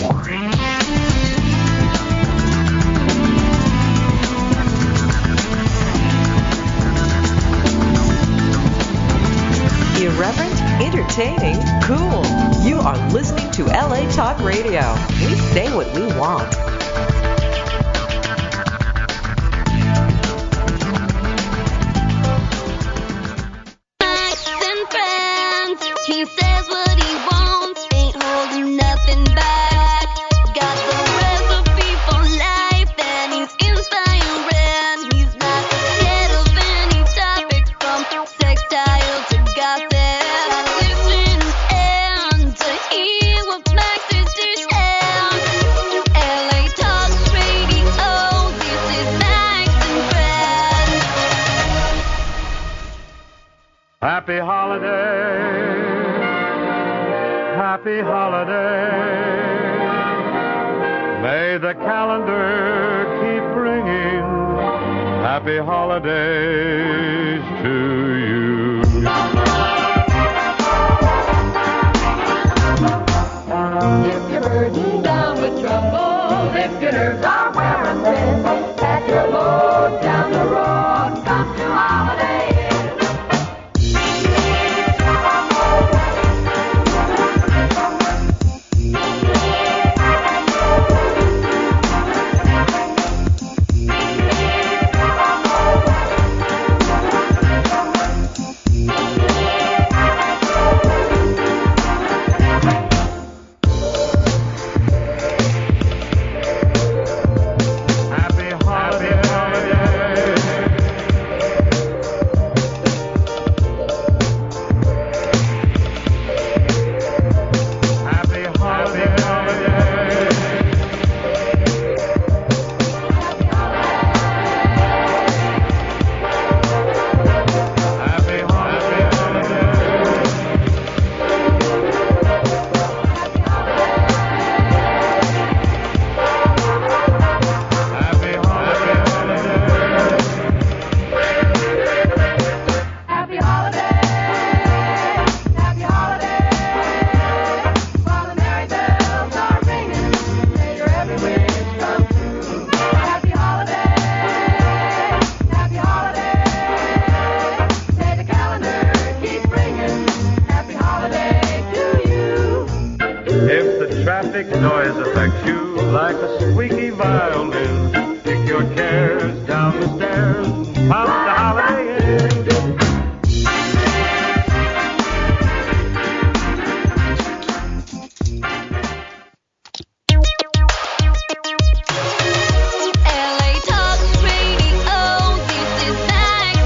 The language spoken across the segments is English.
Irreverent, entertaining, cool. You are listening to LA Talk Radio. We say what we want. He says what he wants, ain't holding nothing back. Got the recipe for life, and he's inspiring. He's not scared of any topic, from sextile to gossip. Listen and to hear what Max is dishing. LA Talk Radio, this is Max and Friends. Happy holiday. Happy holiday. May the calendar keep bringing happy holidays to you. If you're burdened down with trouble, if your nerves are wearing thin, pack your load down the road, come to Holiday Inn. Traffic noise affects you like a squeaky violin. Kick your cares down the stairs, pop the Holiday Inn. LA Talk Radio, this is Max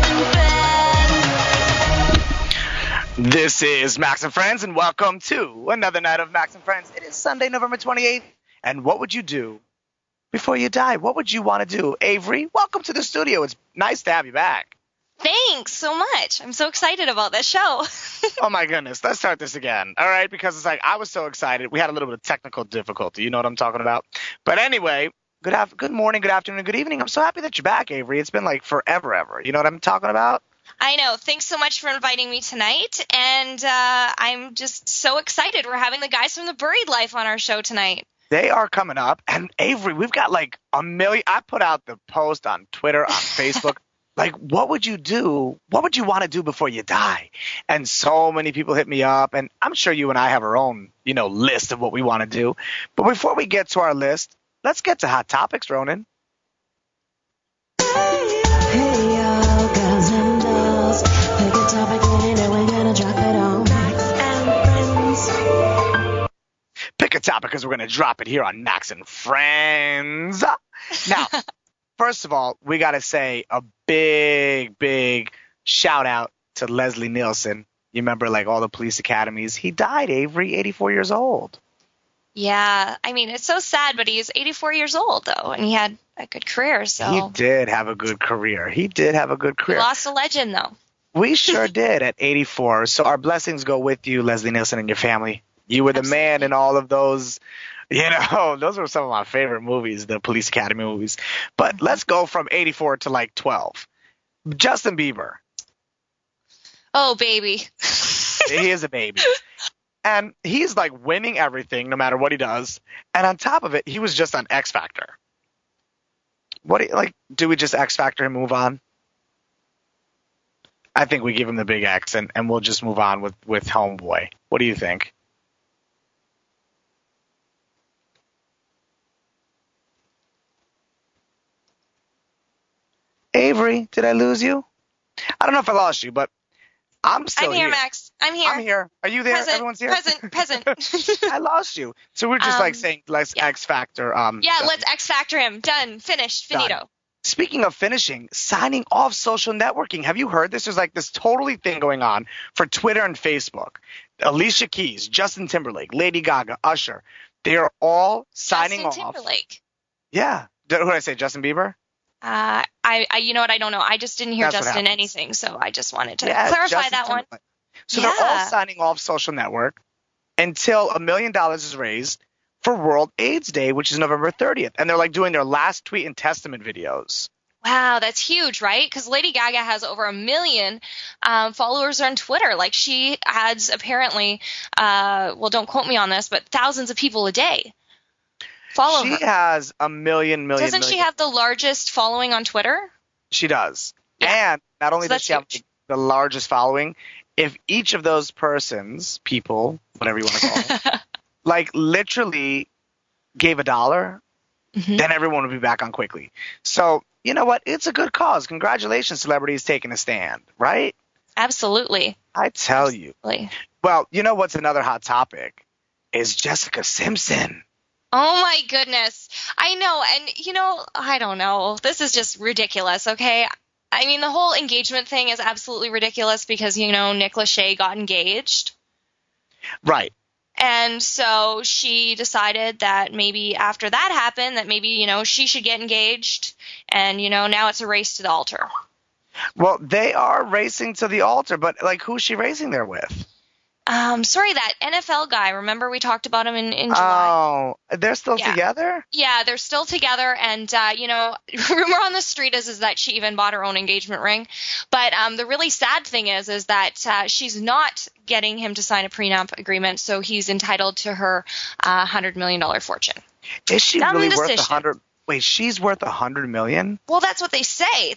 and Friends. This is Max and Friends, and welcome to another night of Max and Friends. It is Sunday, November 28th, and what would you do before you die? What would you want to do? Avery, welcome to the studio. It's nice to have you back. Thanks so much. I'm so excited about this show. Oh, my goodness. Let's start this again, all right? Because it's like I was so excited. We had a little bit of technical difficulty. You know what I'm talking about? But anyway, good morning, good afternoon, good evening. I'm so happy that you're back, Avery. It's been like forever, ever. You know what I'm talking about? I know. Thanks so much for inviting me tonight, and I'm just so excited. We're having the guys from The Buried Life on our show tonight. They are coming up, and Avery, we've got like a million. I put out the post on Twitter, on Facebook, like, what would you do? What would you want to do before you die? And so many people hit me up, and I'm sure you and I have our own, list of what we want to do. But before we get to our list, let's get to Hot Topics, Ronan. Hey y'all, girls and dolls, pick a topic and we're gonna drop it on Max and Friends. Pick a topic because we're going to drop it here on Max and Friends. Now, first of all, we got to say a big shout out to Leslie Nielsen. You remember like all the police academies? He died, Avery, 84 years old. Yeah, I mean, it's so sad, but he's 84 years old, though, and he had a good career. So He did have a good career. We lost a legend, though. We sure did at 84. So our blessings go with you, Leslie Nielsen, and your family. You were the man in all of those. Those were some of my favorite movies, the Police Academy movies. But let's go from 84 to like 12. Justin Bieber. Oh, baby. He is a baby. And he's like winning everything no matter what he does. And on top of it, he was just on X Factor. What do you, like? Do we just X Factor and move on? I think we give him the big X and we'll just move on with Homeboy. What do you think? Avery, did I lose you? I don't know if I lost you, but I'm still I'm here, Max. I'm here. I'm here. Are you there? Present, Everyone's here? Present. I lost you. So we're just like saying let's X Factor. Yeah, let's X Factor him. Done. Finished. Finito. Done. Speaking of finishing, signing off social networking. Have you heard this? There's like this totally thing going on for Twitter and Facebook. Alicia Keys, Justin Timberlake, Lady Gaga, Usher. They are all signing Justin off. Timberlake. Yeah. Who did I say? Justin Bieber? I you know what? I don't know. I just didn't hear That's what Justin happens. anything, so I just wanted to Yeah, clarify Justin that one. Timberlake. So they're all Yeah. signing off social network until $1 million is raised for World AIDS Day, which is November 30th. And they're like doing their last tweet and testament videos. Wow, that's huge, right? Because Lady Gaga has over 1 million followers on Twitter. Like she adds apparently, well, don't quote me on this, but thousands of people a day follow She her. has a million. Doesn't she have the largest following on Twitter? She does. Yeah. And not only So does she have that's huge. the largest following, if each of those persons, people, whatever you want to call them, like literally gave $1, Mhm. then everyone would be back on quickly. So, you know what? It's a good cause. Congratulations, celebrities taking a stand, right? Absolutely. I tell you. Absolutely. Well, you know what's another hot topic? Is Jessica Simpson. Oh my goodness. I know. And you know, I don't know. This is just ridiculous, okay? I mean, the whole engagement thing is absolutely ridiculous because, you know, Nick Lachey got engaged. Right. And so she decided that maybe after that happened, that maybe, you know, she should get engaged. And, you know, now it's a race to the altar. Well, they are racing to the altar, but like who's she racing there with? Sorry, that NFL guy. Remember we talked about him in July? Oh, they're still Yeah. together? Yeah, they're still together, and you know, rumor on the street is that she even bought her own engagement ring. But the really sad thing is that she's not getting him to sign a prenup agreement, so he's entitled to her $100 million fortune. Is she Dumb really worth decision. 100? Wait, she's worth 100 million? Well, that's what they say.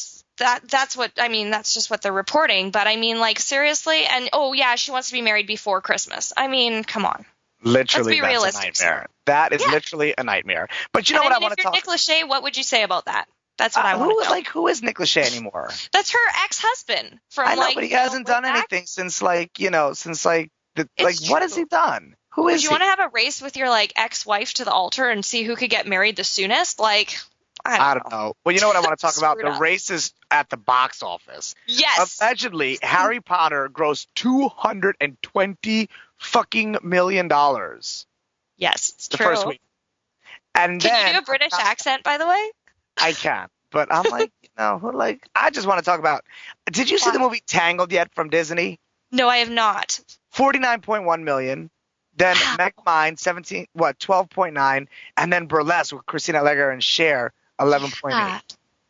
That's what I mean. That's just what they're reporting. But I mean, like seriously, and oh yeah, she wants to be married before Christmas. I mean, come on. Literally, be that's realistic. a nightmare. That is Yeah. literally a nightmare. But you know And what I mean, want if to you're talk? Nick Lachey, what would you say about that? That's what I want to know. Who is Nick Lachey anymore? That's her ex-husband from I know, like. but he you know, hasn't way done back. anything since like the It's what has true. he done? Who Would is you he? want to have a race with your like ex-wife to the altar and see who could get married the soonest? Like, I don't know. Well, you know what I want to talk about? Screwed The up. races at the box office. Yes. Allegedly, Harry Potter grossed $220 fucking million Yes, it's the true. first week. And Can then you do a British accent, by the way? I can, but I'm like, I just want to talk about. Did you see the movie Tangled yet from Disney? No, I have not. 49.1 million. Then Wow. Megamind 12.9, and then Burlesque with Christina Aguilera and Cher 11.8. Ah,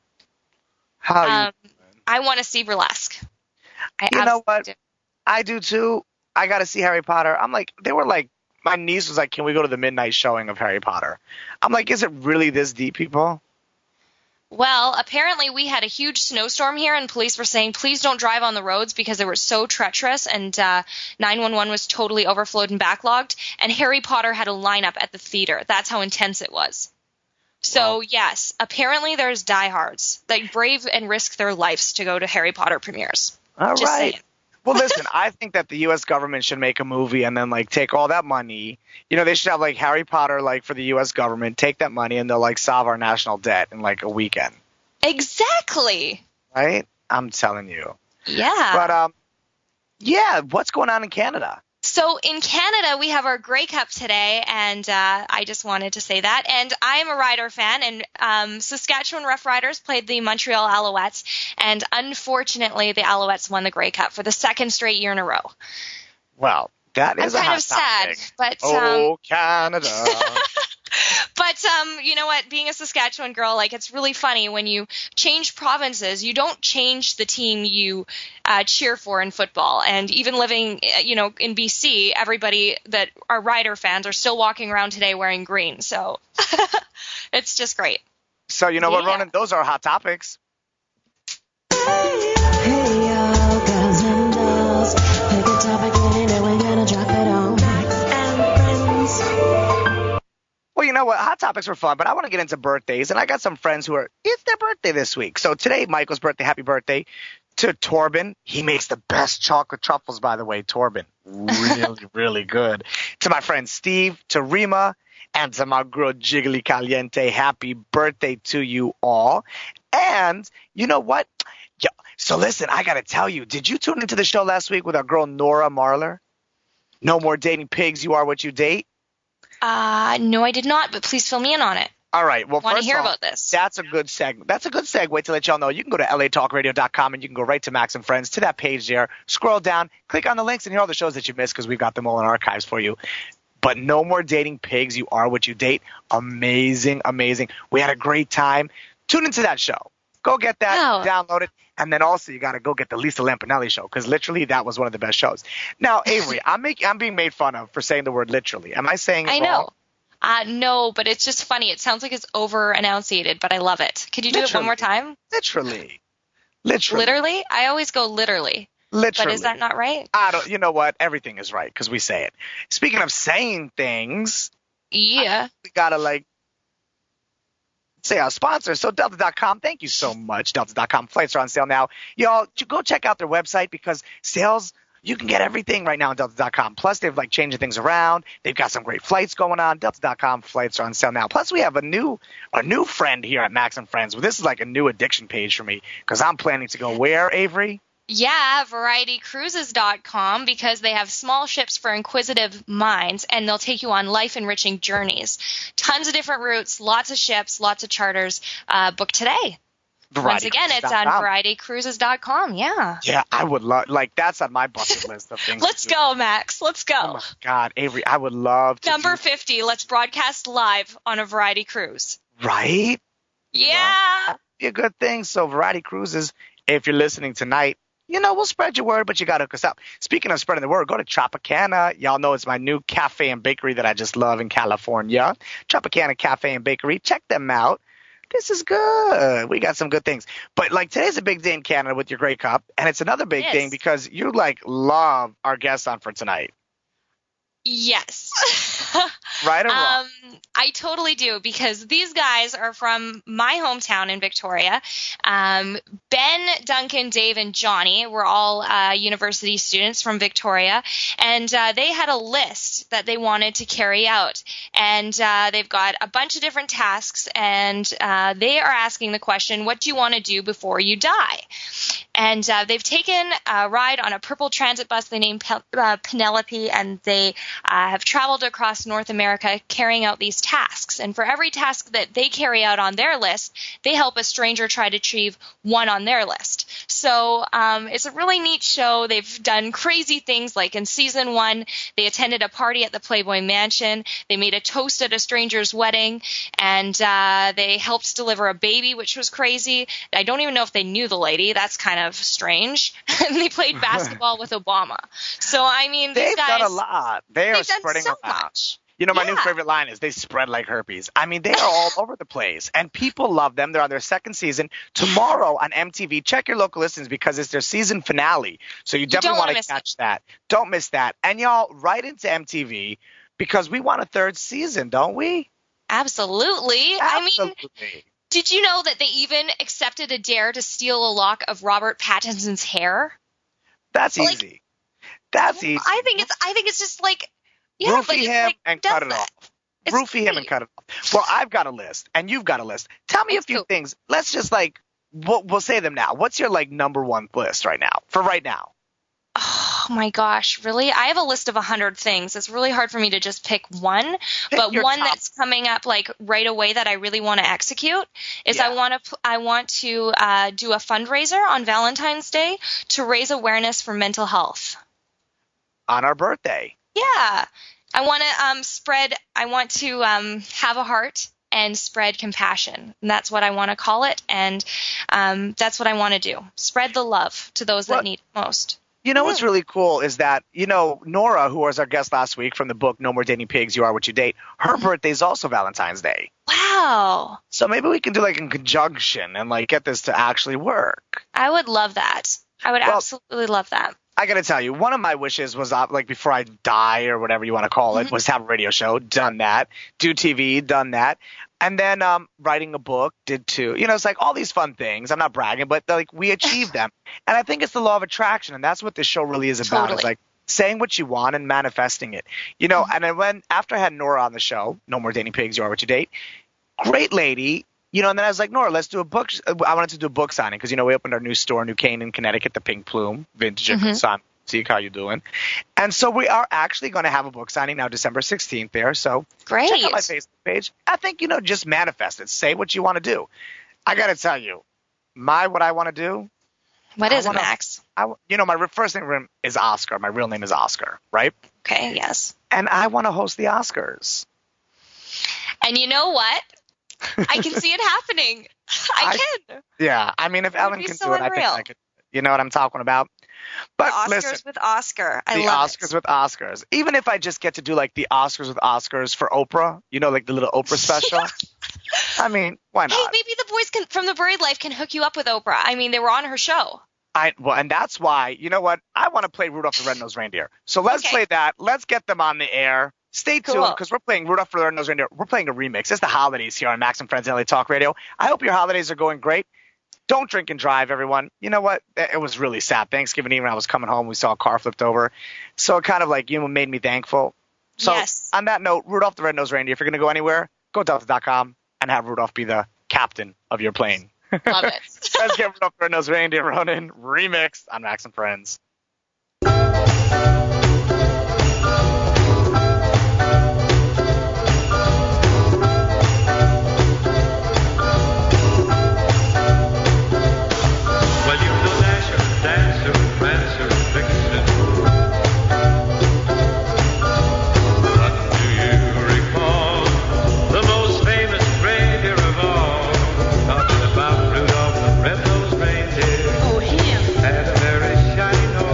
How you? I want to see Burlesque. I You know absolutely what? do. I do too. I got to see Harry Potter. I'm like, they were like, my niece was like, can we go to the midnight showing of Harry Potter? I'm like, is it really this deep, people? Well, apparently we had a huge snowstorm here, and police were saying, please don't drive on the roads because they were so treacherous, and 911 was totally overflowed and backlogged, and Harry Potter had a lineup at the theater. That's how intense it was. So, Wow. yes, apparently there's diehards that brave and risk their lives to go to Harry Potter premieres. All Just right. saying. Well, listen, I think that the U.S. government should make a movie and then, like, take all that money. You know, they should have, like, Harry Potter, like, for the U.S. government, take that money, and they'll, like, solve our national debt in, like, a weekend. Exactly. Right? I'm telling you. Yeah. But, yeah, what's going on in Canada? So in Canada, we have our Grey Cup today, and I just wanted to say that. And I am a Rider fan, and Saskatchewan Roughriders played the Montreal Alouettes, and unfortunately, the Alouettes won the Grey Cup for the second straight year in a row. Well, that I'm is a kind hot of sad, topic. but Oh, Canada. But you know what? Being a Saskatchewan girl, like, it's really funny when you change provinces. You don't change the team you cheer for in football. And even living, in BC, everybody that are Rider fans are still walking around today wearing green. So it's just great. So you know what, Yeah. Ronan? Those are hot topics. Hey y'all, girls and dolls, pick a topic and then we're gonna drop it on Max and Friends. Well, you know what? Hot topics were fun, but I want to get into birthdays, and I got some friends who it's their birthday this week. So today, Michael's birthday. Happy birthday to Torben. He makes the best chocolate truffles, by the way, Torben. Really, really good. To my friend Steve, to Rima, and to my girl Jiggly Caliente. Happy birthday to you all. And you know what? Yeah, so listen, I got to tell you, did you tune into the show last week with our girl Nora Marler? No more dating pigs, you are what you date. No, I did not, but please fill me in on it. All right. Well, Want to first hear of all, about this? That's a good segue. That's a good segue to let y'all know. You can go to latalkradio.com and you can go right to Max and Friends, to that page there. Scroll down, click on the links, and hear all the shows that you missed because we've got them all in archives for you. But no more dating pigs. You are what you date. Amazing, amazing. We had a great time. Tune into that show. Go get that, Wow. download it, and then also you got to go get the Lisa Lampanelli show because literally that was one of the best shows. Now, Avery, I'm being made fun of for saying the word literally. Am I saying it I wrong? know. No, but it's just funny. It sounds like it's over-enunciated, but I love it. Could you do it one more time? Literally. Literally? I always go literally. Literally. But is that not right? You know what? Everything is right because we say it. Speaking of saying things, Yeah. we got to say our sponsor. So Delta.com, thank you so much. Delta.com. Flights are on sale now. Y'all, go check out their website because sales, you can get everything right now on Delta.com. Plus, they've changing things around. They've got some great flights going on. Delta.com flights are on sale now. Plus, we have a new friend here at Max and Friends. This is like a new addiction page for me because I'm planning to go where, Avery? Yeah, VarietyCruises.com, because they have small ships for inquisitive minds, and they'll take you on life-enriching journeys. Tons of different routes, lots of ships, lots of charters. Book today. Once again, it's on VarietyCruises.com. Yeah. Yeah, I would love, that's on my bucket list of things. Let's go, Max. Let's go. Oh, my God, Avery, I would love to. Number 50, let's broadcast live on a Variety Cruise. Right? Yeah. Well, that'd be a good thing. So Variety Cruises, if you're listening tonight, we'll spread your word, but you got to hook us up. Speaking of spreading the word, go to Tropicana. Y'all know it's my new cafe and bakery that I just love in California. Tropicana Cafe and Bakery. Check them out. This is good. We got some good things. But today's a big day in Canada with your Grey Cup, and it's another big thing because you love our guest on for tonight. Yes. Right or wrong? I totally do, because these guys are from my hometown in Victoria. Ben, Duncan, Dave, and Johnny were all university students from Victoria, and they had a list that they wanted to carry out. And they've got a bunch of different tasks, and they are asking the question, what do you want to do before you die? And they've taken a ride on a purple transit bus they named Penelope, and they have traveled across North America carrying out these tasks. And for every task that they carry out on their list, they help a stranger try to achieve one on their list. So it's a really neat show. They've done crazy things, like in season 1, they attended a party at the Playboy Mansion. They made a toast at a stranger's wedding, and they helped deliver a baby, which was crazy. I don't even know if they knew the lady. That's kind of strange. And they played basketball with Obama. So, I mean, these They've guys, done a lot. They are spreading so around. much. My new favorite line is they spread like herpes. I mean, they are all over the place, and people love them. They're on their second season. Tomorrow on MTV, check your local listings because it's their season finale. So you definitely want to catch that. Don't miss that. And y'all, write into MTV because we want a third season, don't we? Absolutely. I mean, did you know that they even accepted a dare to steal a lock of Robert Pattinson's hair? That's easy. That's easy. I think it's just roofie him and cut it off. Roofie him and cut it off. Well, I've got a list, and you've got a list. Tell me a few things. Let's just we'll say them now. What's your number one list right now? For right now. Oh my gosh, really? I have a list of 100 things. It's really hard for me to just pick one, but one that's coming up right away that I really want to execute is I want to do a fundraiser on Valentine's Day to raise awareness for mental health. On our birthday. Yeah. I want to have a heart and spread compassion. And that's what I want to call it. And that's what I want to do. Spread the love to those that need it most. You know what's really cool is that, Nora, who was our guest last week from the book No More Dating Pigs, You Are What You Date, her birthday is also Valentine's Day. Wow. So maybe we can do like a conjunction and like get this to actually work. I would love that. I would absolutely love that. I got to tell you, one of my wishes was like before I die or whatever you want to call it, was to have a radio show, done that. Do TV, done that. And then writing a book, did too. It's like all these fun things. I'm not bragging, but like we achieved them. And I think it's the law of attraction. And that's what this show really is about. Totally. It's like saying what you want and manifesting it. And then after I had Nora on the show, No More Dating Pigs, You Are What You Date, great lady. And then I was like, Nora, let's do a book. I wanted to do a book signing because, we opened our new store in New Canaan, Connecticut, the Pink Plume, Vintage and Consignment. See how you doing. And so we are actually going to have a book signing now December 16th there. So great. Check out my Facebook page. I think, just manifest it. Say what you want to do. I got to tell you, what I want to do. What is it, Max? My first name is Oscar. My real name is Oscar, right? Okay, yes. And I want to host the Oscars. And you know what? I can see it happening. I can. Yeah. I mean, if Ellen can do it, I think I could. You know what I'm talking about? But the Oscars listen, with Oscar. I the love Oscars with Oscars. Even if I just get to do like the Oscars with Oscars for Oprah, like the little Oprah special. I mean, why not? Hey, maybe the boys from The Buried Life can hook you up with Oprah. I mean, they were on her show. And that's why, you know what? I want to play Rudolph the Red-Nosed Reindeer. So let's play that. Let's get them on the air. Stay tuned because we're playing Rudolph the Red-Nosed Reindeer. We're playing a remix. It's the holidays here on Max and Friends and LA Talk Radio. I hope your holidays are going great. Don't drink and drive, everyone. You know what? It was really sad. Thanksgiving Eve when I was coming home, we saw a car flipped over. So it kind of like, made me thankful. So on that note, Rudolph the Red-Nosed Reindeer, if you're going to go anywhere, go to Delta.com and have Rudolph be the captain of your plane. Love it. Let's get Rudolph the Red-Nosed Reindeer running remix on Max and Friends. Had a very shiny nose.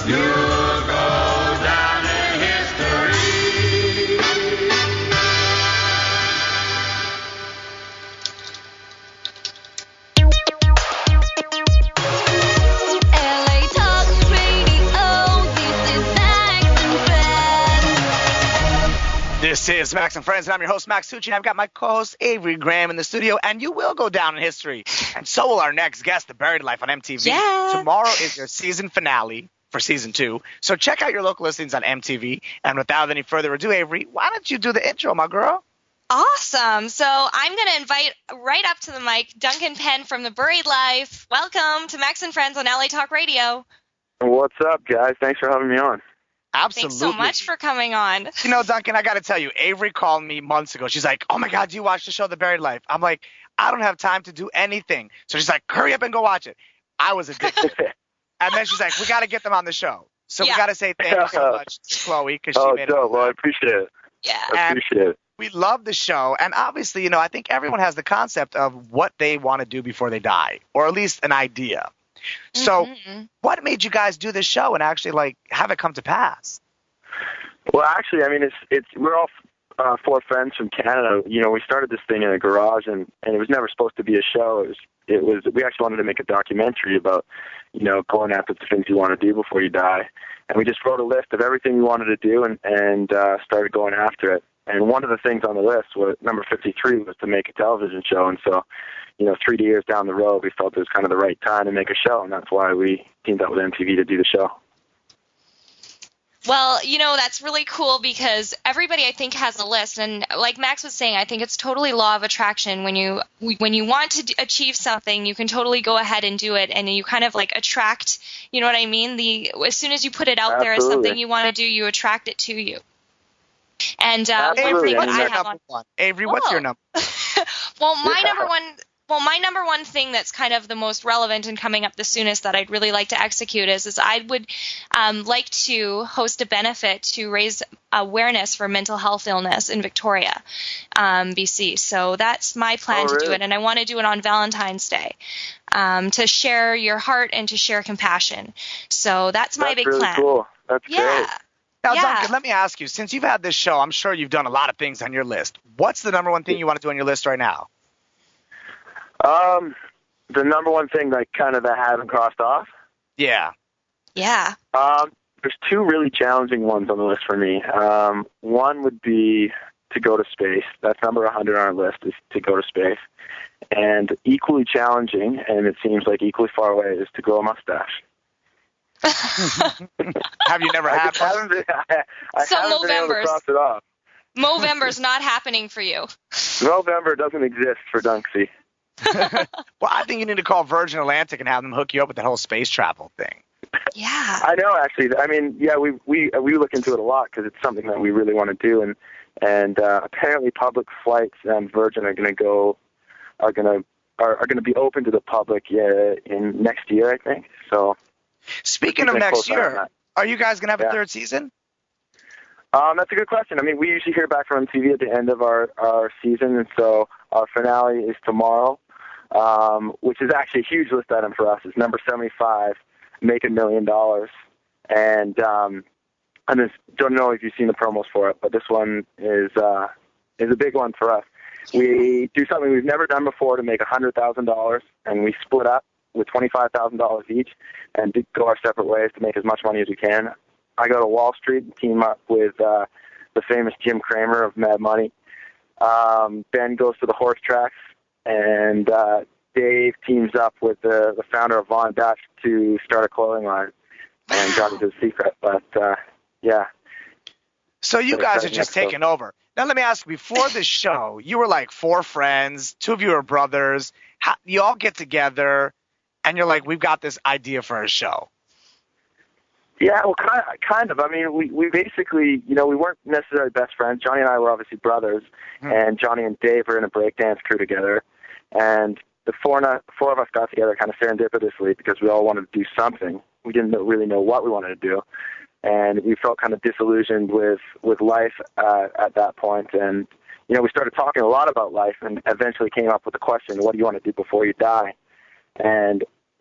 You'll go down in history. LA Talk Radio, this is Max and Friends. This is Max and Friends, and I'm your host, Max Tucci, and I've got my co-host, Avery Graham, in the studio, and you will go down in history. And so will our next guest, The Buried Life on MTV. Yeah. Tomorrow is their season finale for season 2, so check out your local listings on MTV. And without any further ado, Avery, why don't you do the intro, my girl? Awesome. So I'm going to invite right up to the mic Duncan Penn from The Buried Life. Welcome to Max and Friends on LA Talk Radio. What's up, guys? Thanks for having me on. Absolutely. Thanks so much for coming on. You know, Duncan, I got to tell you, Avery called me months ago. She's like, oh, my God, do you watch the show The Buried Life? I'm like, I don't have time to do anything. So she's like, hurry up and go watch it. I was addicted. And then she's like, we got to get them on the show. So we got to say thank you so much to Chloe because she made it. Oh, well, I appreciate it. Yeah. I appreciate it. We love the show. And obviously, you know, I think everyone has the concept of what they want to do before they die, or at least an idea. So what made you guys do this show and actually, like, have it come to pass? Well, actually, I mean, it's we're all 4 friends from Canada. You know, we started this thing in a garage, and it was never supposed to be a show. It was we actually wanted to make a documentary about, you know, going after the things you want to do before you die. And we just wrote a list of everything we wanted to do and started going after it. And one of the things on the list was number 53 was to make a television show. And so, you know, 3 years down the road, we felt it was kind of the right time to make a show, and that's why we teamed up with MTV to do the show. Well, you know, that's really cool because everybody, I think, has a list. And like Max was saying, I think it's totally law of attraction. When you want to achieve something, you can totally go ahead and do it. And you kind of like attract, you know what I mean? As soon as you put it out there as something you want to do, you attract it to you. And one thing that I have on. Avery, what's your number? Well, my number one thing that's kind of the most relevant and coming up the soonest that I'd really like to execute is I would like to host a benefit to raise awareness for mental health illness in Victoria, BC. So that's my plan to do it, and I want to do it on Valentine's Day to share your heart and to share compassion. So that's my big really plan. Cool. That's great. Now, Duncan, let me ask you, since you've had this show, I'm sure you've done a lot of things on your list. What's the number one thing you want to do on your list right now? The number one thing that I haven't crossed off? Yeah. Yeah. There's 2 really challenging ones on the list for me. One would be to go to space. That's number 100 on our list, is to go to space. And equally challenging, and it seems like equally far away, is to grow a mustache. Have you never had one? I haven't been able to cross it off. Movember's not happening for you. Movember doesn't exist for Dunksy. Well, I think you need to call Virgin Atlantic and have them hook you up with that whole space travel thing. Yeah. I know, actually. I mean, yeah, we look into it a lot because it's something that we really want to do, and apparently public flights and Virgin are going to be open to the public in next year, I think. So. Speaking of next year, are you guys going to have a 3rd season? That's a good question. I mean, we usually hear back from MTV at the end of our season, and so our finale is tomorrow, which is actually a huge list item for us. It's number 75, make $1 million. And I just don't know if you've seen the promos for it, but this one is a big one for us. We do something we've never done before to make $100,000, and we split up with $25,000 each and go our separate ways to make as much money as we can. I go to Wall Street and team up with the famous Jim Cramer of Mad Money. Ben goes to the horse tracks, and Dave teams up with the founder of Von Dutch to start a clothing line. And Johnny does secret, but yeah. So you guys are just taking over. Now let me ask you, before this show, you were like 4 friends, 2 of you are brothers. You all get together, and you're like, we've got this idea for a show. Yeah, well, kind of. I mean, we basically, you know, we weren't necessarily best friends. Johnny and I were obviously brothers, and Johnny and Dave were in a breakdance crew together. And the four of us got together kind of serendipitously because we all wanted to do something. We didn't really know what we wanted to do. And we felt kind of disillusioned with life at that point. And, you know, we started talking a lot about life and eventually came up with the question, what do you want to do before you die? And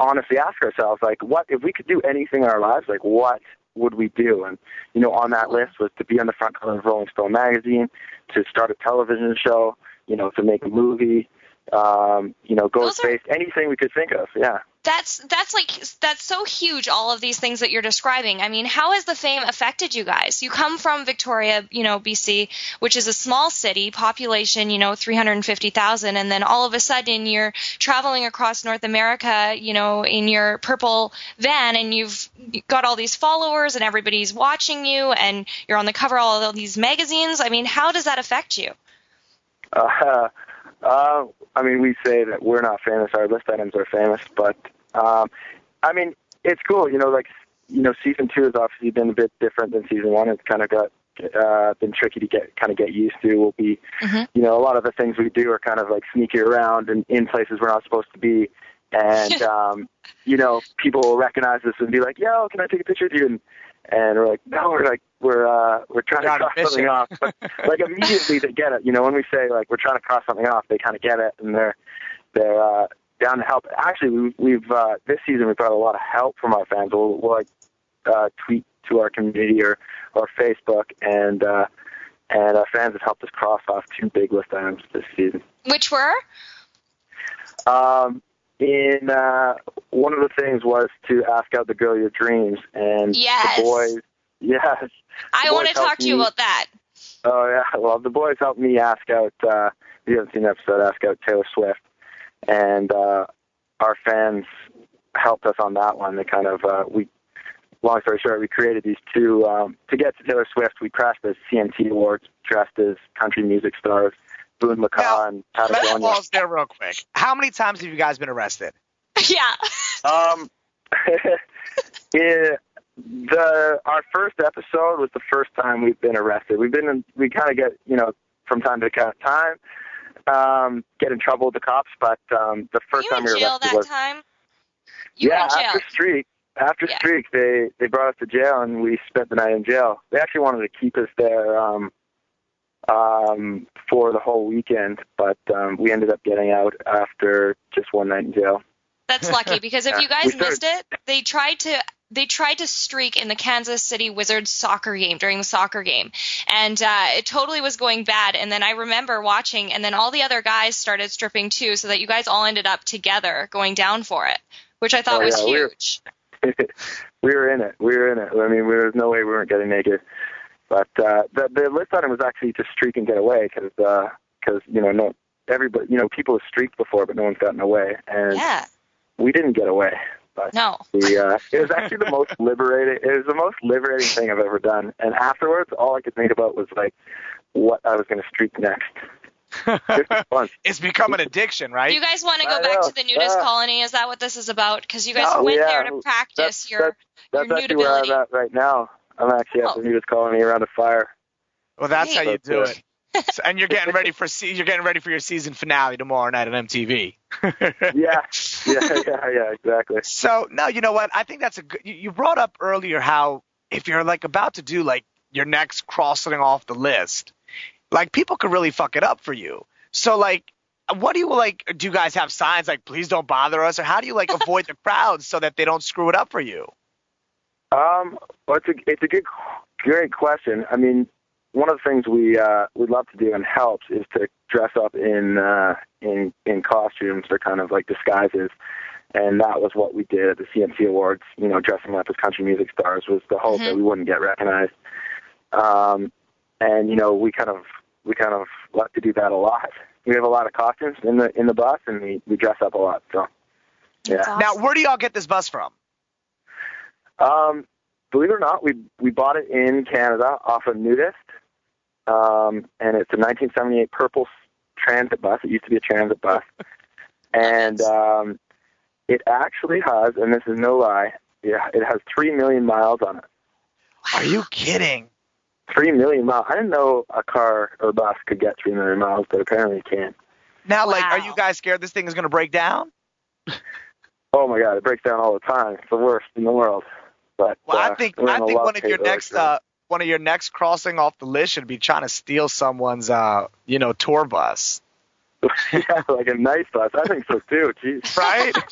honestly ask ourselves, like, what if we could do anything in our lives? Like, what would we do? And on that list was to be on the front cover of Rolling Stone magazine, to start a television show, to make a movie, go to space, anything we could think of. Yeah. That's so huge, all of these things that you're describing. I mean, how has the fame affected you guys? You come from Victoria, BC, which is a small city, population, 350,000, and then all of a sudden you're traveling across North America, in your purple van, and you've got all these followers and everybody's watching you, and you're on the cover of all of these magazines. I mean, how does that affect you? We say that we're not famous. Our list items are famous, but it's cool. Season 2 has obviously been a bit different than season 1. It's kind of been tricky to get used to. We'll be, a lot of the things we do are kind of like sneaky around and in places we're not supposed to be, and people will recognize us and be like, "Yo, can I take a picture with you?" And we're like, "No, we're trying to cross something off." But like immediately they get it. When we say like we're trying to cross something off, they kind of get it, and they're down to help. Actually, we've this season we've got a lot of help from our fans. We'll tweet to our community or Facebook, and our fans have helped us cross off 2 big list items this season. Which were? One of the things was to ask out the girl of your dreams, and yes. The boys, yes. I want to talk to you about that. Oh, yeah. Well, the boys helped me ask out, if you haven't seen the episode, ask out Taylor Swift, and our fans helped us on that one. They kind of, long story short, we created these 2, to get to Taylor Swift, we crashed the CMT Awards, dressed as country music stars, Boone McCaw and Patagonia. Let's pause there real quick. How many times have you guys been arrested? Yeah. Our first episode was the first time we've been arrested. We kind of get, from time to time, get in trouble with the cops, but the first time we were arrested was... time? After Streak, they brought us to jail, and we spent the night in jail. They actually wanted to keep us there for the whole weekend, but we ended up getting out after just one night in jail. That's lucky, because if you guys missed it, they tried to streak in the Kansas City Wizards soccer game during the soccer game, and it totally was going bad. And then I remember watching, and then all the other guys started stripping too, so that you guys all ended up together going down for it, which I thought was huge. We were in it. I mean, there was no way we weren't getting naked. But the list item was actually to streak and get away, because no everybody, people have streaked before, but no one's gotten away, and we didn't get away. But no, it was actually the most liberating. It was the most liberating thing I've ever done. And afterwards, all I could think about was like what I was going to streak next. It was fun. It's become an addiction, right? You guys want to go back to the nudist colony? Is that what this is about? Because you guys went there to practice your actually where I'm at right now. I'm actually at the nudist colony around a fire. Well, that's how you do it. So, and you're getting ready for your season finale tomorrow night on MTV. yeah, exactly. So, no, you know what? I think that's a good. You brought up earlier how if you're like about to do like your next crossing off the list, like people could really fuck it up for you. So, like, what do you like? Do you guys have signs like "Please don't bother us," or how do you like avoid the crowds so that they don't screw it up for you? Well, it's a great question. I mean, one of the things we'd love to do and helps is to dress up in costumes or kind of like disguises, and that was what we did at the CMT Awards. Dressing up as country music stars was the hope that we wouldn't get recognized. And we kind of like to do that a lot. We have a lot of costumes in the bus, and we dress up a lot. So yeah. Awesome. Now, where do y'all get this bus from? Believe it or not, we bought it in Canada off of Nudist, and it's a 1978 purple transit bus. It used to be a transit bus, and it actually has, and this is no lie, it has 3 million miles on it. Are you kidding? 3 million miles. I didn't know a car or a bus could get 3 million miles, but apparently it can. Now, like, are you guys scared this thing is going to break down? Oh my God, it breaks down all the time. It's the worst in the world. But I think one of your next crossing off the list should be trying to steal someone's tour bus. Yeah, like a nice bus. I think so too. Jeez. Right?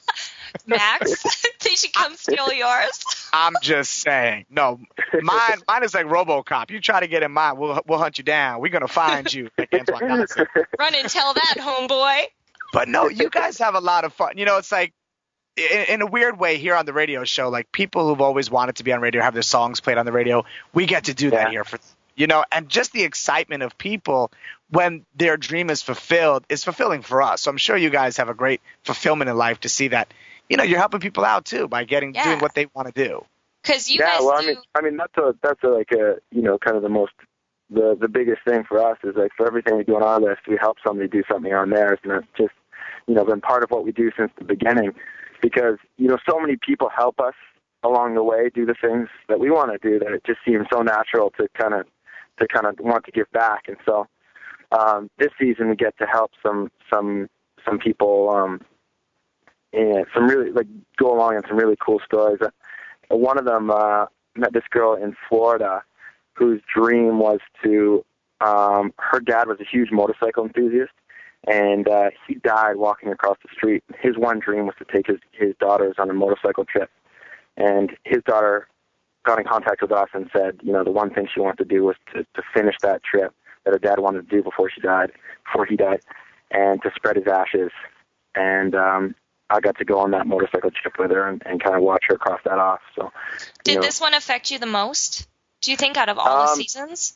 Max, they should come steal yours. I'm just saying. No, mine is like RoboCop. You try to get in mine, we'll hunt you down. We're gonna find you, like Antoine Johnson. Run and tell that, homeboy. But no, you guys have a lot of fun. You know, it's like in a weird way here on the radio show, like people who've always wanted to be on radio, have their songs played on the radio. We get to do that here for, you know, and just the excitement of people when their dream is fulfilled is fulfilling for us. So I'm sure you guys have a great fulfillment in life to see that, you know, you're helping people out too by doing what they want to do. Because you yeah, guys well, do. I mean that's like a you know, kind of the biggest thing for us is like for everything we do on our list, we help somebody do something on theirs, and that's just, you know, been part of what we do since the beginning. Because, you know, so many people help us along the way do the things that we want to do that it just seems so natural to kind of want to give back. And so this season we get to help some people and some really like go along in some really cool stories. One of them met this girl in Florida whose dream was to her dad was a huge motorcycle enthusiast. And he died walking across the street. His one dream was to take his daughters on a motorcycle trip. And his daughter got in contact with us and said, you know, the one thing she wanted to do was to finish that trip that her dad wanted to do before he died, and to spread his ashes. And I got to go on that motorcycle trip with her and kind of watch her cross that off. So, Did this one affect you the most, do you think, out of all the seasons?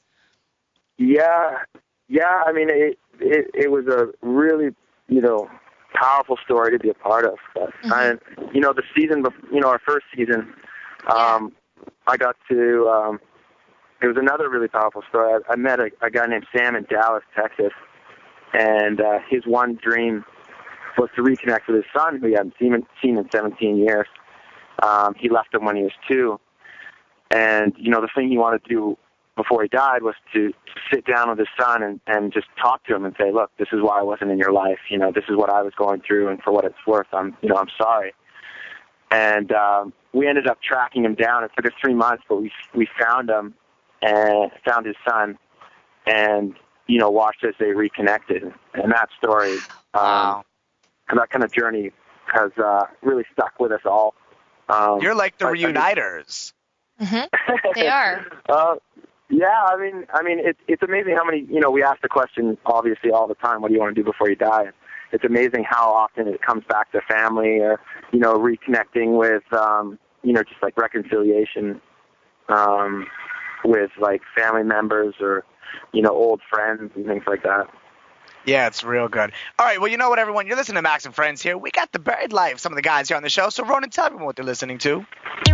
Yeah, I mean, it was a really, you know, powerful story to be a part of. And, you know, the season, you know, our first season, I got to, it was another really powerful story. I met a guy named Sam in Dallas, Texas, and his one dream was to reconnect with his son, who he hadn't seen in 17 years. He left him when he was 2. And, you know, the thing he wanted to do before he died was to sit down with his son and just talk to him and say, look, this is why I wasn't in your life. You know, this is what I was going through, and for what it's worth, I'm sorry. And we ended up tracking him down. It took us 3 months, but we found him and found his son and, you know, watched as they reconnected. And that story, and that kind of journey has really stuck with us all. You're like the reuniters. They are. Yeah, I mean, it's amazing how many, you know, we ask the question, obviously, all the time, what do you want to do before you die? It's amazing how often it comes back to family or, you know, reconnecting with, you know, just like reconciliation with, like, family members or, you know, old friends and things like that. Yeah, it's real good. All right, well, you know what, everyone? You're listening to Max and Friends here. We got The Buried Life, some of the guys here on the show. So, Ronan, tell everyone what they're listening to.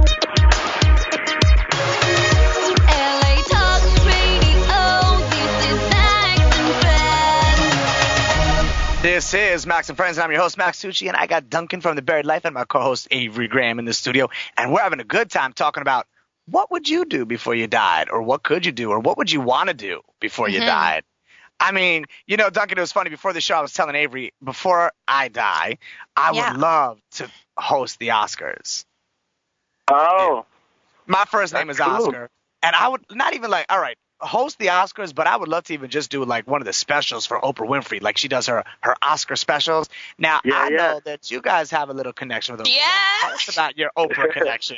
LA Talk Radio, this is Max and Friends. This is Max and Friends, and I'm your host, Max Tucci, and I got Duncan from The Buried Life and my co-host, Avery Graham, in the studio, and we're having a good time talking about what would you do before you died, or what could you do, or what would you want to do before you died? I mean, you know, Duncan, it was funny. Before the show, I was telling Avery, before I die, I would love to host the Oscars. Oh. My first name is Oscar. And I would not even like, all right, host the Oscars, but I would love to even just do like one of the specials for Oprah Winfrey. Like she does her Oscar specials. Now, I know that you guys have a little connection with Oprah. Yeah. Tell us about your Oprah connection.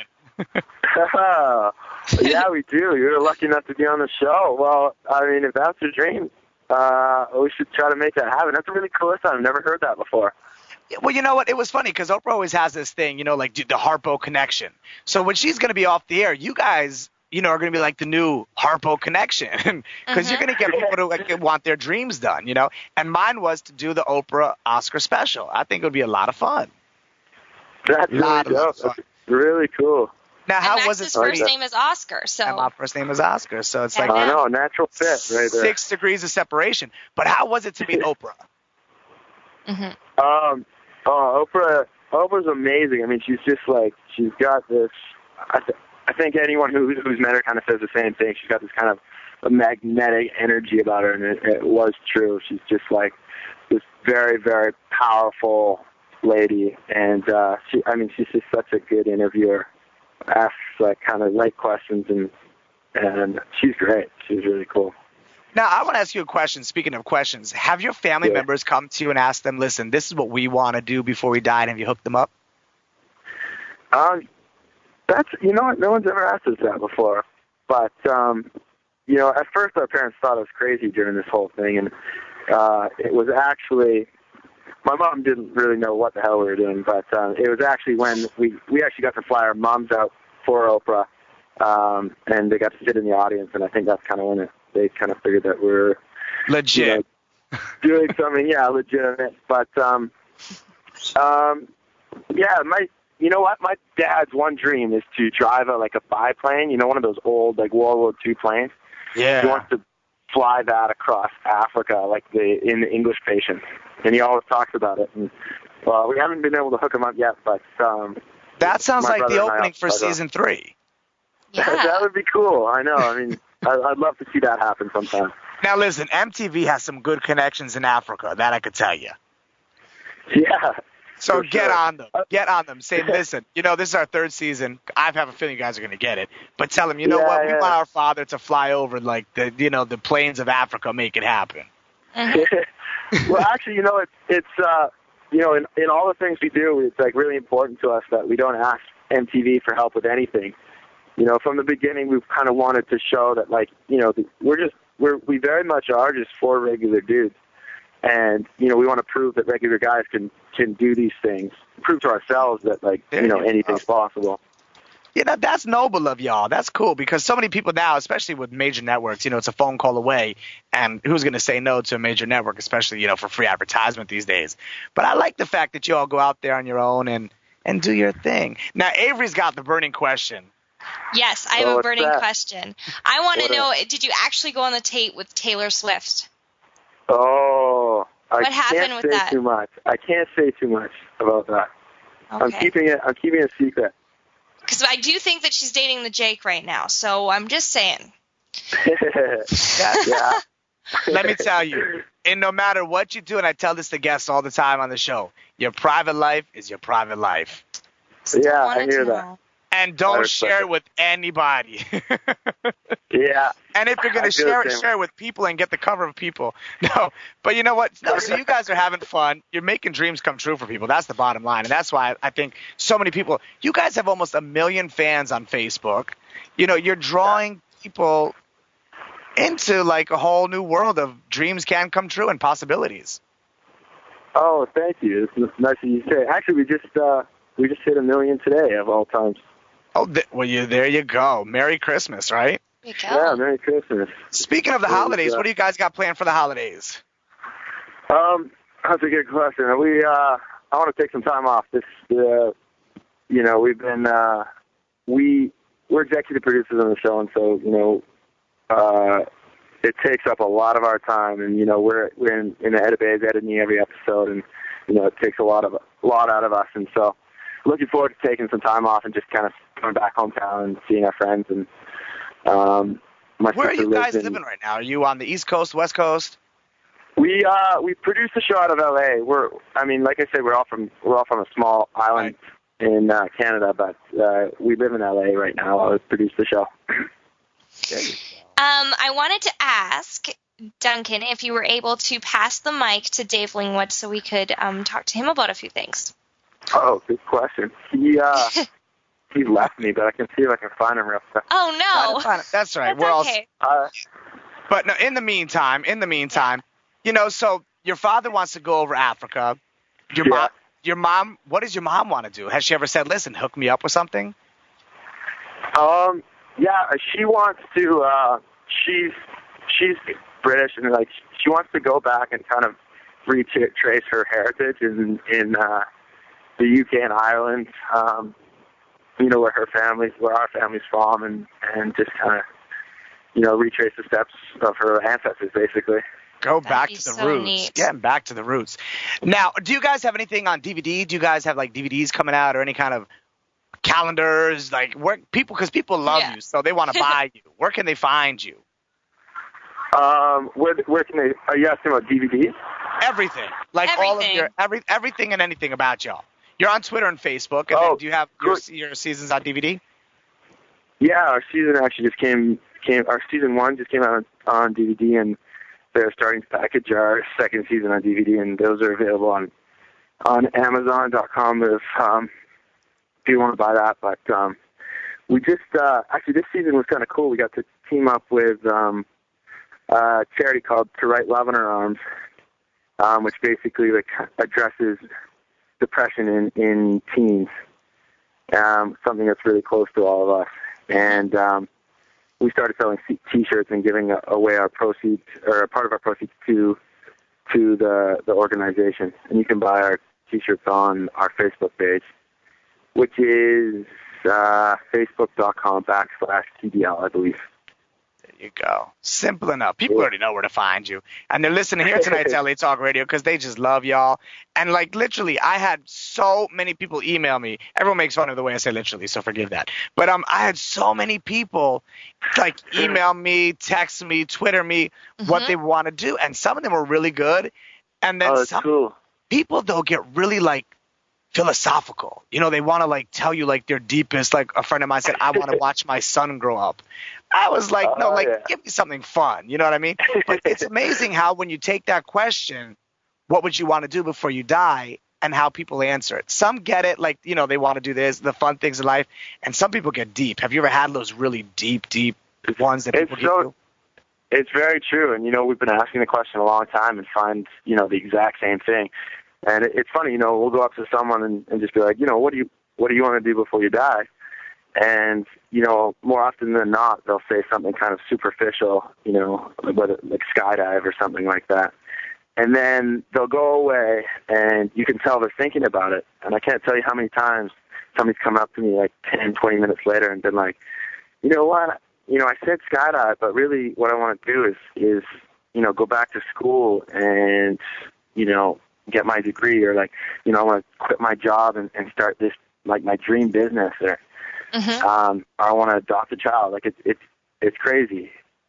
Yeah, we do. You're lucky enough to be on the show. Well, I mean, if that's your dream, we should try to make that happen. That's a really cool sound. I've never heard that before. Well, you know what? It was funny because Oprah always has this thing, you know, like the Harpo connection. So when she's going to be off the air, you guys, you know, are going to be like the new Harpo connection because you're going to get people to like, want their dreams done, you know. And mine was to do the Oprah Oscar special. I think it would be a lot of fun. That's really dope. That's really cool. Now, and how Max's was it? first name is Oscar, so. And my first name is Oscar, so it's like I know, natural fit right there. 6 degrees of separation. But how was it to meet Oprah? Oprah's amazing. I mean, she's just like, she's got this, I think anyone who's met her kind of says the same thing. She's got this kind of a magnetic energy about her, and it was true. She's just like this very, very powerful lady, and she's just such a good interviewer. Asks like kind of light questions, and she's great. She's really cool. Now, I want to ask you a question. Speaking of questions, have your family members come to you and asked them, listen, this is what we want to do before we die, and have you hooked them up? That's, you know what, no one's ever asked us that before. But, you know, at first our parents thought it was crazy during this whole thing, and it was actually, my mom didn't really know what the hell we were doing, but it was actually when we actually got to fly our moms out for Oprah, and they got to sit in the audience, and I think that's kind of when they kind of figured that we're Legit. You know, doing something, yeah, legitimate. But, yeah, you know what? My dad's one dream is to drive like a biplane, you know, one of those old, like, World War II planes. Yeah. He wants to fly that across Africa, like in the English Patience. And he always talks about it. And, well, we haven't been able to hook him up yet, but that sounds my like brother the and I opening for also- season 3. Yeah. That would be cool. I know. I mean, I'd love to see that happen sometime. Now listen, MTV has some good connections in Africa, that I could tell you. Yeah. So For get sure. on them. Get on them. Say, listen, you know, this is our 3rd season. I have a feeling you guys are going to get it. But tell them, you know Yeah, what? We yeah. want our father to fly over, like, the plains of Africa, make it happen. Well, actually, you know, it's you know, in all the things we do, it's like really important to us that we don't ask MTV for help with anything. You know, from the beginning, we've kind of wanted to show that, like, you know, we very much are just 4 regular dudes, and you know, we want to prove that regular guys can do these things, prove to ourselves that, like, There you know, you anything's possible. Yeah, that's noble of y'all. That's cool because so many people now, especially with major networks, you know, it's a phone call away, and who's going to say no to a major network, especially, you know, for free advertisement these days. But I like the fact that you all go out there on your own and do your thing. Now, Avery's got the burning question. Yes, I have Oh, a what's burning that? question. I want to What know, did you actually go on the tape with Taylor Swift? Oh, What I happened can't with say that? too much. I can't say too much about that. I'm Okay. keeping it a secret. Because I do think that she's dating the Jake right now, so I'm just saying. Yeah. Let me tell you, and no matter what you do, and I tell this to guests all the time on the show, your private life is your private life. Yeah, I Wanted hear to that. know. And I don't respect share it. it with anybody. Yeah. And if you're going I to feel the share it, same share it with people and get the cover of people. No, but you know what? No, so you guys are having fun. You're making dreams come true for people. That's the bottom line. And that's why I think so many people, you guys have almost 1 million fans on Facebook. You know, you're drawing people into like a whole new world of dreams can come true and possibilities. Oh, thank you. It's nice of you to say. Actually, we just hit 1 million today of all times. Oh, there you go. Merry Christmas, right? There you go. Yeah, Merry Christmas. Speaking of the holidays, what do you guys got planned for the holidays? That's a good question. I want to take some time off. You know, we've been we're executive producers on the show, and so, you know, it takes up a lot of our time, and you know, we're in the Edibays editing every episode, and you know, it takes a lot out of us, and so looking forward to taking some time off and just kind of going back hometown and seeing our friends. And my Where are sister you lives guys in- living right now? Are you on the East Coast, West Coast? We produce the show out of LA. Like I said, we're all from a small island in Canada, but we live in LA right now. I produce the show. I wanted to ask Duncan if you were able to pass the mic to Dave Lingwood so we could talk to him about a few things. Oh, good question. He left me, but I can see if I can find him real quick. Oh no, That's right. that's We're okay. But no, in the meantime, you know, so your father wants to go over Africa. Your mom, what does your mom want to do? Has she ever said, "Listen, hook me up with something"? Yeah, she wants to. She's British, and like she wants to go back and kind of retrace her heritage in the UK and Ireland. You know, where our family's from, and just kind of, you know, retrace the steps of her ancestors, basically. Go That'd back be to the so roots. neat. Getting back to the roots. Now, do you guys have anything on DVD? Do you guys have like DVDs coming out or any kind of calendars? Like because people love you, so they want to buy you. Where can they find you? Where can they? Are you asking about DVDs? Everything, like all of your everything and anything about y'all. You're on Twitter and Facebook, and then do you have your seasons on DVD? Yeah, our season actually just came. Our season 1 just came out on DVD, and they're starting to package our second season on DVD, and those are available on Amazon.com. you want to buy that. But we just actually this season was kind of cool. We got to team up with a charity called To Write Love in Our Arms, which basically like addresses depression in teens. Something that's really close to all of us. And we started selling T-shirts and giving away our proceeds, or a part of our proceeds, to the organization. And you can buy our T-shirts on our Facebook page, which is facebook.com/TDL, I believe. You go. Simple enough. People already know where to find you. And they're listening here tonight to LA Talk Radio because they just love y'all. And, like, literally, I had so many people email me. Everyone makes fun of the way I say literally, so forgive that. But I had so many people, like, email me, text me, Twitter me what they want to do. And some of them were really good. And then some people, though, get really, like, philosophical. You know, they want to, like, tell you, like, their deepest. Like, a friend of mine said, I want to watch my son grow up. I was like, give me something fun. You know what I mean? But it's amazing how when you take that question, what would you want to do before you die, and how people answer it. Some get it, like, you know, they want to do this, the fun things in life, and some people get deep. Have you ever had those really deep ones that people get to? It's very true. And, you know, we've been asking the question a long time and find, you know, the exact same thing. And it's funny, you know, we'll go up to someone and just be like, you know, what do you want to do before you die? And, you know, more often than not, they'll say something kind of superficial, you know, whether like skydive or something like that. And then they'll go away, and you can tell they're thinking about it. And I can't tell you how many times somebody's come up to me like 10, 20 minutes later and been like, you know what, you know, I said skydive, but really what I want to do is, you know, go back to school and, you know, get my degree, or like, you know, I want to quit my job and start this, like, my dream business, or I want to adopt a child. Like, it's crazy.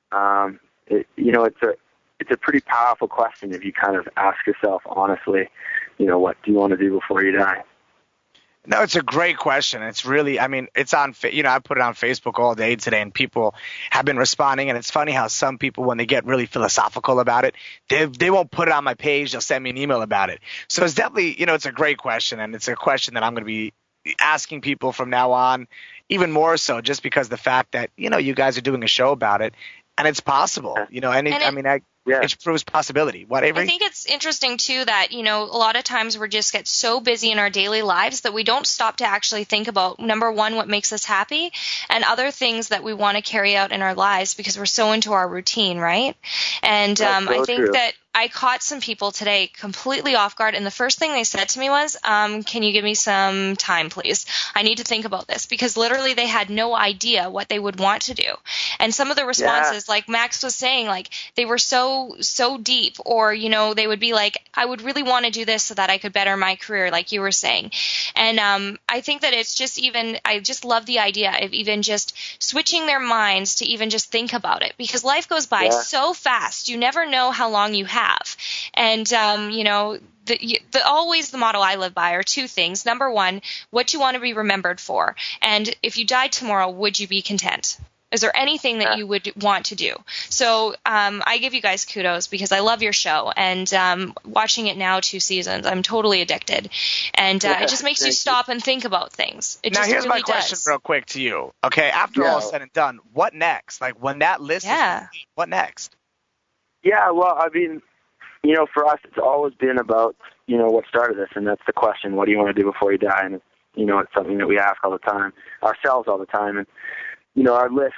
You know, it's a pretty powerful question if you kind of ask yourself honestly, you know, what do you want to do before you die? No, it's a great question. It's really, I mean, it's on, you know, I put it on Facebook all day today, and people have been responding. And it's funny how some people, when they get really philosophical about it, they won't put it on my page. They'll send me an email about it. So it's definitely, you know, it's a great question, and it's a question that I'm going to be asking people from now on, even more so, just because the fact that, you know, you guys are doing a show about it, and it's possible, you know, it proves possibility. What, Avery? I think it's interesting, too, that, you know, a lot of times we just get so busy in our daily lives that we don't stop to actually think about, number one, what makes us happy, and other things that we want to carry out in our lives because we're so into our routine, right? And I think that I caught some people today completely off guard, and the first thing they said to me was, can you give me some time, please? I need to think about this, because literally they had no idea what they would want to do. And some of the responses, like Max was saying, like, they were so deep, or, you know, they would be like, I would really want to do this so that I could better my career, like you were saying. And I think that it's just I just love the idea of even just switching their minds to even just think about it, because life goes by so fast. You never know how long you have. And, you know, always the motto I live by are two things. Number one, what you want to be remembered for. And if you died tomorrow, would you be content? Is there anything that you would want to do? So I give you guys kudos because I love your show. And watching it now 2 seasons, I'm totally addicted. And it just makes you stop and think about things. Now, here's my question real quick to you. Okay, after all is said and done, what next? Like, when that list is complete, what next? Yeah, well, I mean, you know, for us, it's always been about, you know, what started this, and that's the question, what do you want to do before you die? And, you know, it's something that we ask all the time, ourselves all the time. And, you know, our list,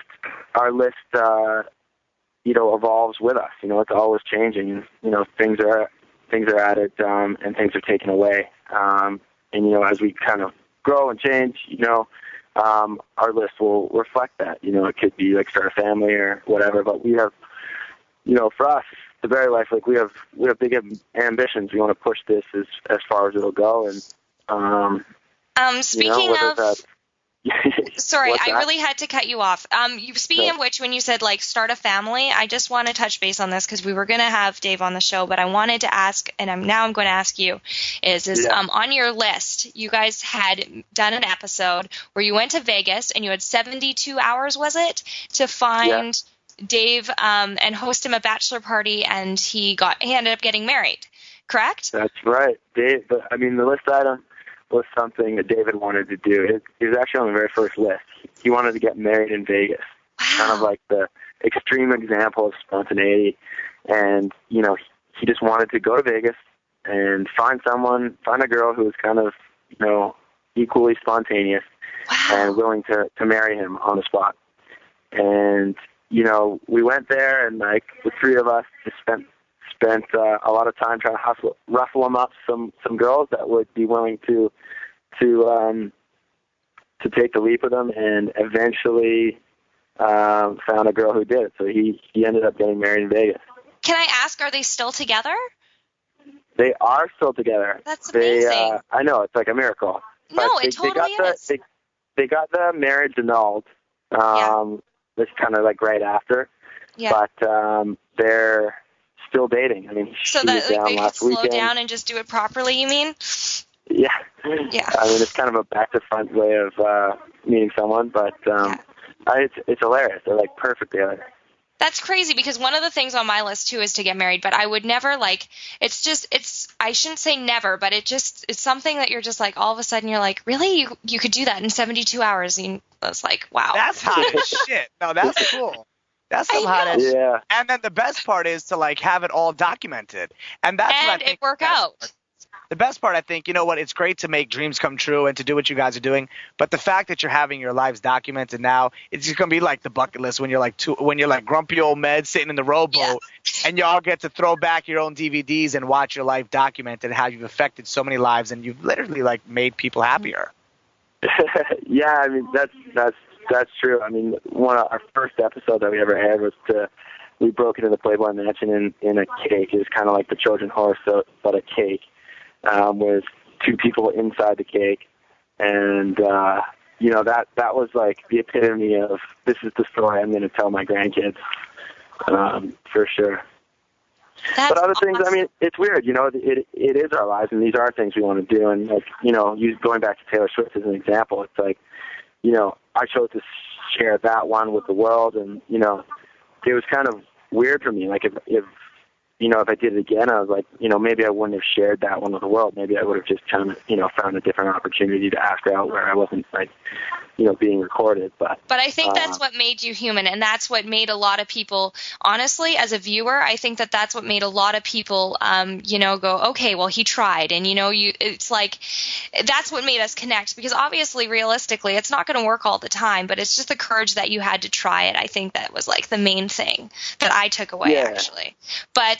you know, evolves with us. You know, it's always changing. You know, things are added and things are taken away. And, you know, as we kind of grow and change, you know, our list will reflect that. You know, it could be like start a family or whatever, but we have, you know, for us, the very life, like we have big ambitions. We want to push this as far as it'll go. And speaking you know, of, sorry, I really had to cut you off. Speaking of which, when you said like start a family, I just want to touch base on this because we were going to have Dave on the show, but I wanted to ask, and I'm going to ask you, on your list, you guys had done an episode where you went to Vegas and you had 72 hours, was it, to find Dave and host him a bachelor party, and he ended up getting married, correct? That's right, Dave. But I mean, the list item was something that David wanted to do. It was actually on the very first list. He wanted to get married in Vegas, kind of like the extreme example of spontaneity. And, you know, he just wanted to go to Vegas and find a girl who was kind of, you know, equally spontaneous and willing to marry him on the spot. And, you know, we went there, and like the three of us just spent a lot of time trying to ruffle them up some girls that would be willing to take the leap with him, and eventually found a girl who did. So he ended up getting married in Vegas. Can I ask, are they still together? They are still together. That's amazing. I know, it's like a miracle. No, But it totally is. They got the marriage annulled. It's kind of like right after. Yeah. But they're still dating. I mean, So she that was like, down they could last slow weekend. down and just do it properly, you mean? Yeah. Yeah. I mean, it's kind of a back-to-front way of meeting someone, but it's hilarious. They're like perfect together. That's crazy, because one of the things on my list too is to get married, but I would never I shouldn't say never, but it's something that you're just like, all of a sudden you're like, really? You could do that in 72 hours? And I was like, wow. That's hot as shit. No, that's cool. That's some I hot know. as shit. Yeah. And then the best part is to like have it all documented. And that's what I And think it work the best out. part. The best part, I think, you know what, it's great to make dreams come true and to do what you guys are doing, but the fact that you're having your lives documented now, it's just going to be like the bucket list when you're like grumpy old Med sitting in the rowboat and y'all get to throw back your own DVDs and watch your life documented, how you've affected so many lives and you've literally like made people happier. Yeah, I mean, that's true. I mean, one of our first episode that we ever had was we broke into the Playboy Mansion in a cake. It was kind of like the Trojan horse, but a cake. With two people inside the cake, and you know, that was like the epitome of this is the story I'm going to tell my grandkids, for sure. But other things, I mean, it's weird, you know, it is our lives, and these are things we want to do, and like, you know, going back to Taylor Swift as an example, it's like, you know, I chose to share that one with the world, and you know, it was kind of weird for me, like if you know, if I did it again, I was like, you know, maybe I wouldn't have shared that one with the world. Maybe I would have just kind of, you know, found a different opportunity to ask her out where I wasn't, like, you know, being recorded. But I think that's what made you human, and that's what made a lot of people, honestly, as a viewer, I think that that's what made a lot of people, you know, go, okay, well, he tried. And, you know, it's like, that's what made us connect, because obviously, realistically, it's not going to work all the time, but it's just the courage that you had to try it. I think that was like the main thing that I took away, actually. But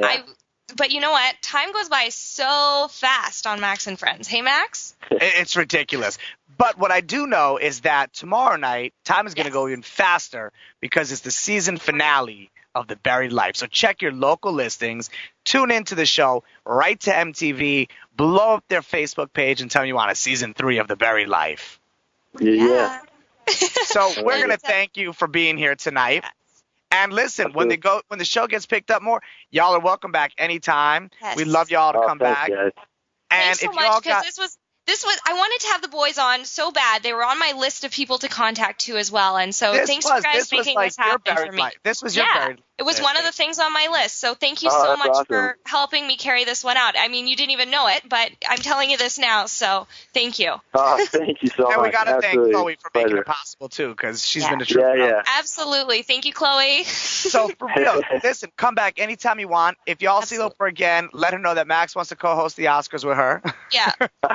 But you know what? Time goes by so fast on Max and Friends. Hey, Max? It's ridiculous. But what I do know is that tomorrow night, time is going to go even faster because it's the season finale of The Buried Life. So check your local listings, tune into the show, write to MTV, blow up their Facebook page, and tell them you want a season 3 of The Buried Life. Yeah. So we're going to thank you for being here tonight. And listen, when the show gets picked up more, y'all are welcome back anytime. Yes. We'd love y'all to come back. Guys. And Thanks so if much, y'all because this was I wanted to have the boys on so bad. They were on my list of people to contact too as well. And so thanks for guys making this happen for me. This was your buried life. It was one of the things on my list. So thank you so much for helping me carry this one out. I mean, you didn't even know it, but I'm telling you this now. So thank you. Oh, thank you so much. And we got to thank Chloe for making Pleasure. it possible too, because she's been a true Yeah. Absolutely. Thank you, Chloe. So for real, listen, come back anytime you want. If y'all see Loper again, let her know that Max wants to co-host the Oscars with her. Yeah.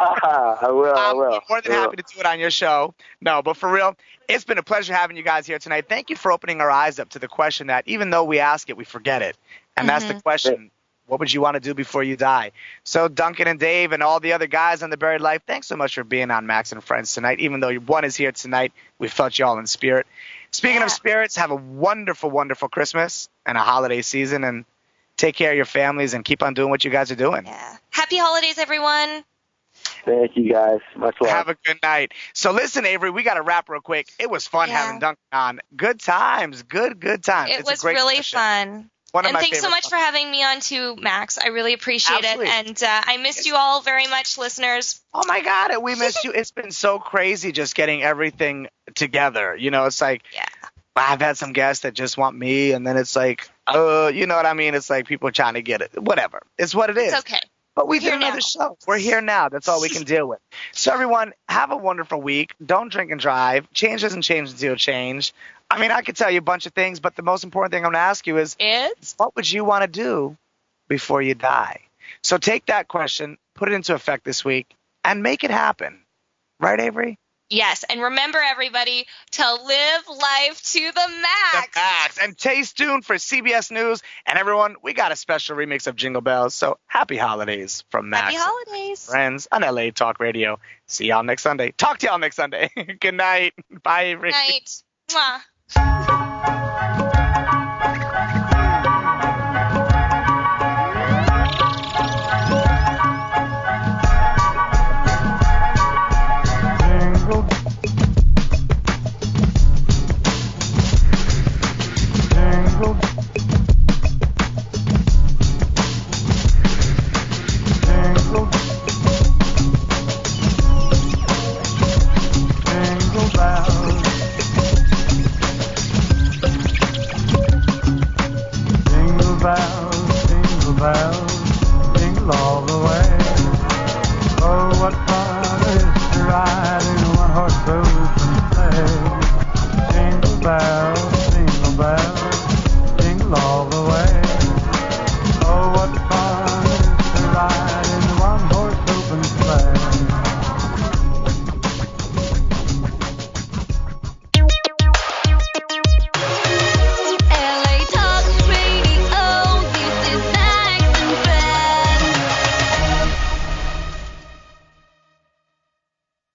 I will. I'm more than happy to do it on your show. No, but for real, it's been a pleasure having you guys here tonight. Thank you for opening our eyes up to the question that even though we ask it, we forget it. And that's the question, what would you want to do before you die? So Duncan and Dave and all the other guys on The Buried Life, thanks so much for being on Max and Friends tonight. Even though one is here tonight, we felt you all in spirit. Speaking of spirits, have a wonderful, wonderful Christmas and a holiday season, and take care of your families and keep on doing what you guys are doing. Yeah. Happy holidays, everyone. Thank you, guys. Much love. Have a good night. So listen, Avery, we got to wrap real quick. It was fun having Duncan on. Good times. Good times. It it's was a great really session. fun. One of And my thanks so favorite much for having me on too, Max. I really appreciate Absolutely. it. And I missed you all very much, listeners. Oh, my God. We missed you. It's been so crazy just getting everything together. You know, it's like I've had some guests that just want me, and then it's like, you know what I mean? It's like people are trying to get it. Whatever. It's what it is. It's okay. But we We're did here another now. show. We're here now. That's all we can deal with. So everyone, have a wonderful week. Don't drink and drive. Change doesn't change until you change. I mean, I could tell you a bunch of things, but the most important thing I'm going to ask you is, It's what would you want to do before you die? So take that question, put it into effect this week, and make it happen. Right, Avery? yes. And remember, everybody, to live life to the max. The max. And stay tuned for CBS News. And everyone, we got a special remix of Jingle Bells. So happy holidays from Max. Happy holidays. Friends on LA Talk Radio. See y'all next Sunday. Talk to y'all next Sunday. Good night. Bye, Avery. Night. Mwah.